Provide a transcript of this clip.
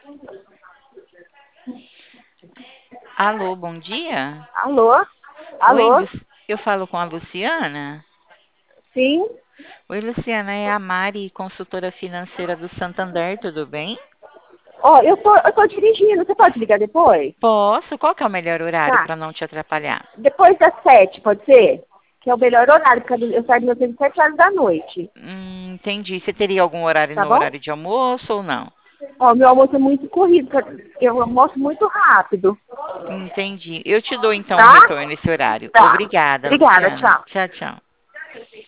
Alô, bom dia. Alô? Oi, Alô? eu falo com a Luciana. Sim? Oi, Luciana, é a Mari, consultora financeira do Santander, tudo bem? Ó, eu tô dirigindo, você pode ligar depois? Posso? Qual que é o melhor horário Tá. para não te atrapalhar? Depois das 7, pode ser? Que é o melhor horário, porque eu saio do meu tempo 7 horas da noite. Entendi. Você teria algum horário Tá no bom? horário de almoço ou não? Ó, meu almoço é muito corrido, eu almoço muito rápido. Entendi. Eu te dou então um Tá? retorno nesse horário. Tá. Obrigada, Obrigada, Luciana. tchau. Tchau, tchau.